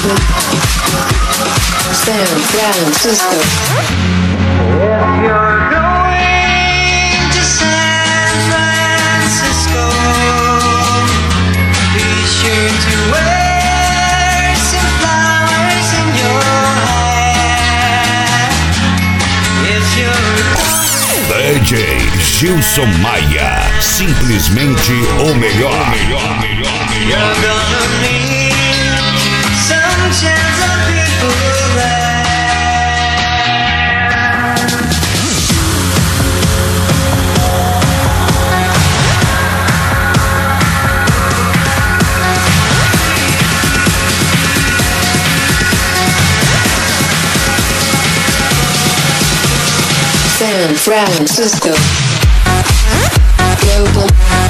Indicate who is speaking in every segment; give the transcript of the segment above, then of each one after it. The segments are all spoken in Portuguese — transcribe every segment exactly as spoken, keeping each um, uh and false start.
Speaker 1: San Francisco.
Speaker 2: If you're going to San Francisco, be sure to wear some flowers in your hair. If you're
Speaker 3: D J Gilson Maia, simplesmente o melhor.
Speaker 2: You're gonna meet some chance of people there.
Speaker 1: San Francisco. Global.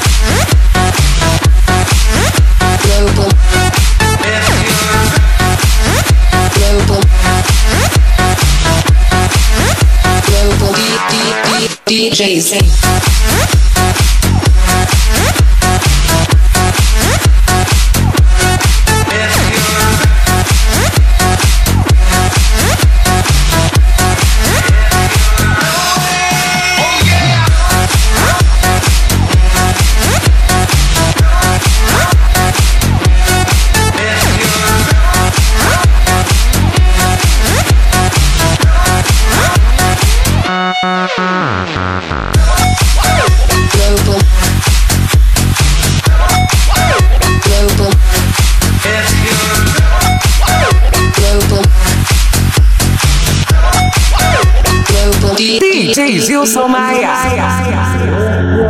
Speaker 1: Global. Global. Global. D D D D J Zane.
Speaker 4: D J Gilson Maia.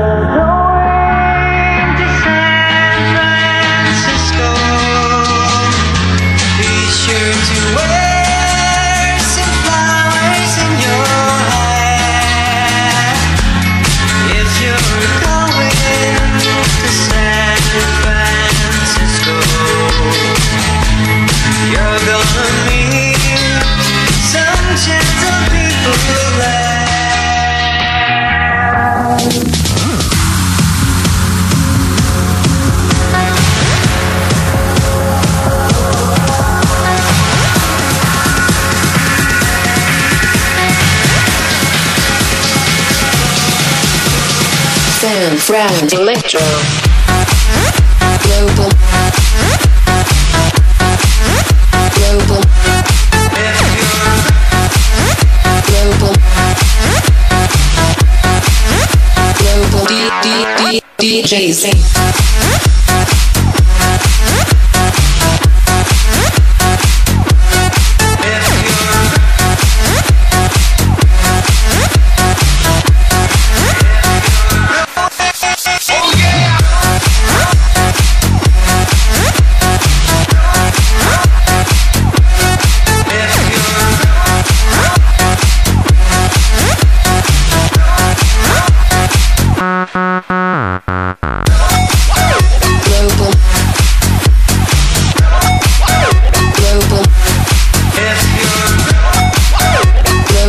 Speaker 1: San Fran Electro. Global. Global. Global. Global. D D D D J Zane.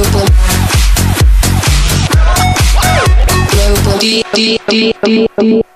Speaker 1: D D D D